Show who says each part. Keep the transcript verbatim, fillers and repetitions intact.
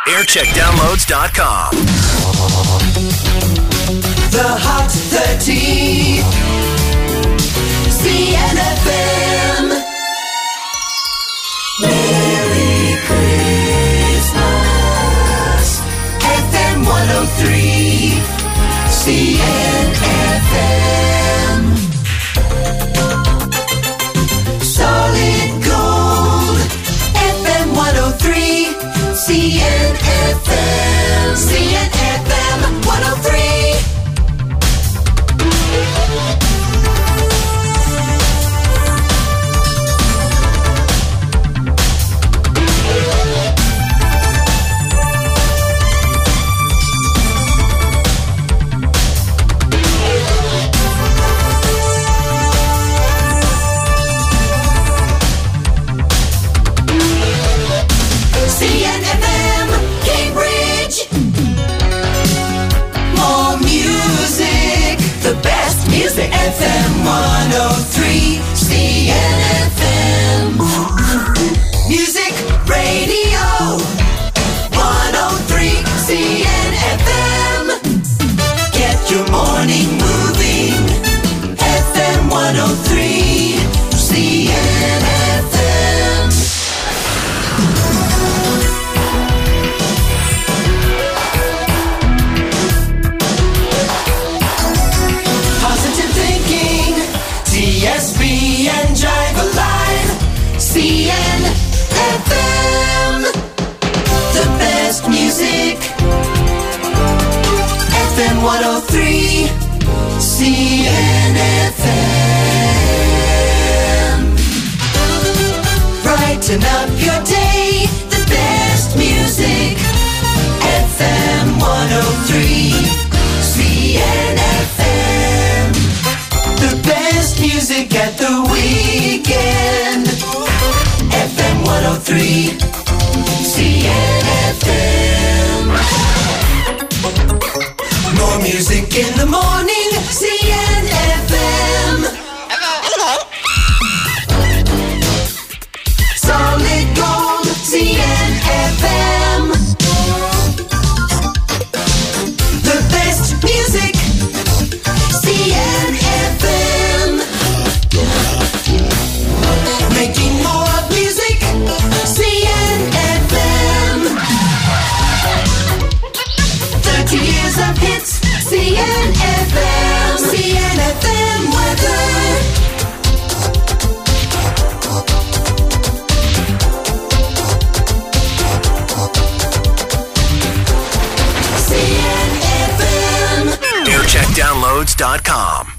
Speaker 1: aircheck downloads dot com.
Speaker 2: The Hot thirty. C N F M. Merry Christmas. F M one oh three. C N F M. Solid Gold. F M one oh three. C N F M. C N F M one oh three. F M one oh three, C N F M. Music Radio one oh three, C N F M. Get your morning moving. F M one oh three, C N F M. T S B and Drive Alive, C N F M. The best music, F M one oh three, C N F M. Brighten up your day, the best music, F M one oh three, C N F M. The best music at the weekend, F M one oh three, C N F M. More music in the morning, C N F M. Solid Gold, C N F M. The best music, C N F M. Making more music, C N F M. thirty years of hits, C N F M. C N F M weather. C N F M.
Speaker 1: aircheck downloads dot com.